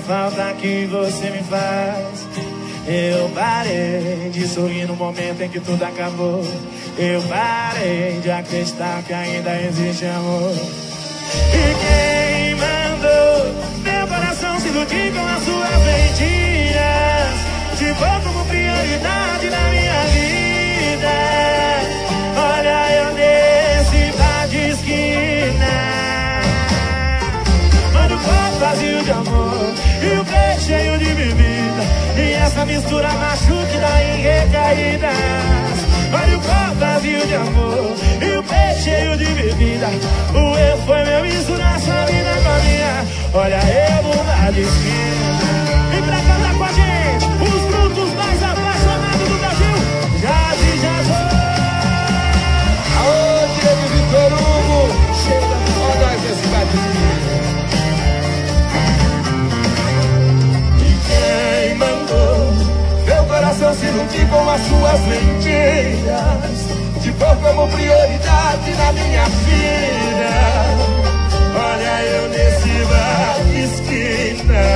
falta que você me faz. Eu parei de sorrir no momento em que tudo acabou. Eu parei de acreditar que ainda existe amor. E quem mandou meu coração se iludir com as suas mentiras? Te pôr como prioridade na minha vida. Olha eu nesse bar de esquina, mano, o copo vazio de amor e o peito cheio de bebida, e essa mistura machuca e dá em recaídas. Olha o copo vazio de amor e o peito cheio de bebida. O erro foi meu misturar sua vida com a minha. Olha eu no bar de esquina. E pra cantar com a gente, os brutos mais apaixonados do Brasil, Jazz e Jazzô. Aô, Diego Vitor Hugo, chega, ó nós nesse bar de esquina. Quem mandou meu coração se iludir com as suas mentiras? Te pôr como prioridade na minha vida. olha eu nesse bar de esquina.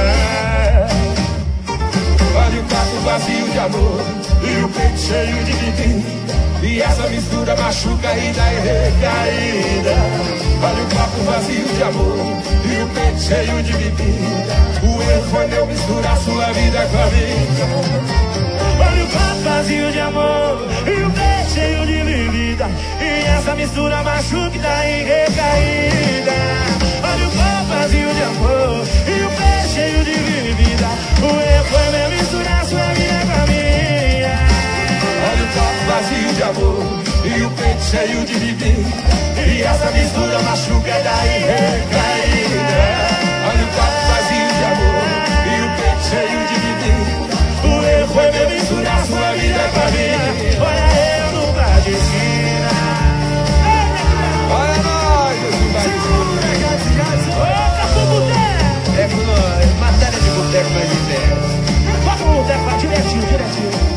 Olha o prato vazio de amor e o peito cheio de bebida, e essa mistura machuca e dá em recaída. Olha o copo vazio de amor e o peito cheio de bebida. O erro foi meu misturar sua vida com a minha. Olha o copo vazio de amor e o peito cheio de bebida, e essa mistura machuca e dá em recaída. Olha o copo vazio de amor e o peito cheio de bebida. O erro foi meu misturar sua vida com a minha. Olha o copo vazio de amor e o peito cheio de bebida, e essa mistura machuca e dá em recaída. Olha o copo vazio de amor e o peito cheio de bebida. O erro foi meu misturar sua vida com a minha. Olha eu no bar de esquina. Olha nós nesse bar de esquina. Outra pro boteco. É com nós, matéria de boteco mais de pé. Bota o boteco lá direitinho, direitinho.